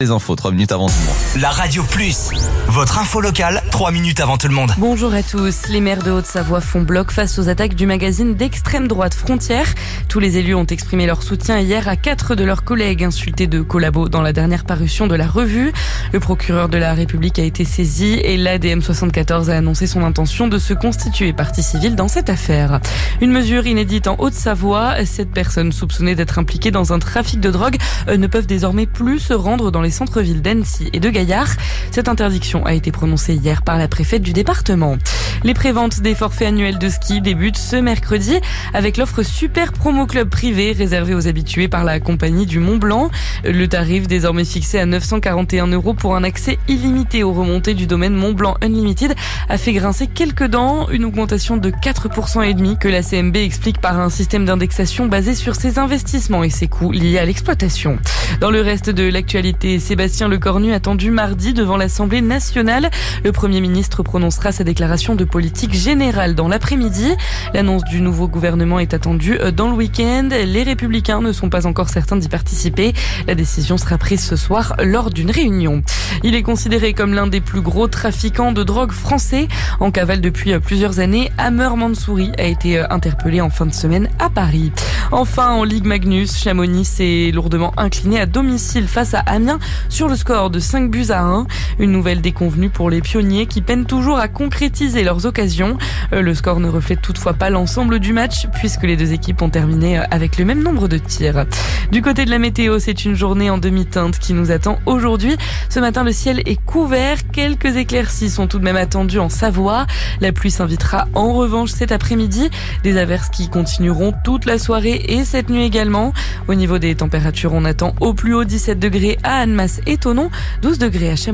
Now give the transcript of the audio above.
Les infos, 3 minutes avant tout le monde. La Radio Plus, votre info locale, 3 minutes avant tout le monde. Bonjour à tous. Les maires de Haute-Savoie font bloc face aux attaques du magazine d'extrême droite Frontières. Tous les élus ont exprimé leur soutien hier à 4 de leurs collègues insultés de collabos dans la dernière parution de la revue. Le procureur de la République a été saisi et l'ADM 74 a annoncé son intention de se constituer partie civile dans cette affaire. Une mesure inédite en Haute-Savoie. 7 personnes soupçonnées d'être impliquées dans un trafic de drogue ne peuvent désormais plus se rendre dans les centres-villes d'Annecy et de Gaillard. Cette interdiction a été prononcée hier par la préfète du département. Les préventes des forfaits annuels de ski débutent ce mercredi avec l'offre Super Promo Club privé réservée aux habitués par la compagnie du Mont Blanc. Le tarif désormais fixé à 941 € pour un accès illimité aux remontées du domaine Mont Blanc Unlimited a fait grincer quelques dents, une augmentation de 4,5% que la CMB explique par un système d'indexation basé sur ses investissements et ses coûts liés à l'exploitation. Dans le reste de l'actualité, Sébastien Lecornu attendu mardi devant l'Assemblée nationale. Le Premier ministre prononcera sa déclaration de politique générale dans l'après-midi. L'annonce du nouveau gouvernement est attendue dans le week-end. Les Républicains ne sont pas encore certains d'y participer. La décision sera prise ce soir lors d'une réunion. Il est considéré comme l'un des plus gros trafiquants de drogue français. En cavale depuis plusieurs années, Amer Mansouri a été interpellé en fin de semaine à Paris. Enfin, en Ligue Magnus, Chamonix s'est lourdement incliné à domicile face à Amiens sur le score de 5-1. Une nouvelle déconvenue pour les pionniers qui peinent toujours à concrétiser leurs occasions. Le score ne reflète toutefois pas l'ensemble du match puisque les deux équipes ont terminé avec le même nombre de tirs. Du côté de la météo, c'est une journée en demi-teinte qui nous attend aujourd'hui. Ce matin, le ciel est couvert. Quelques éclaircies sont tout de même attendues en Savoie. La pluie s'invitera en revanche cet après-midi. Des averses qui continueront toute la soirée et cette nuit également. Au niveau des températures, on attend au plus haut 17 degrés à Annemasse et Thonon, 12 degrés à Chamonix.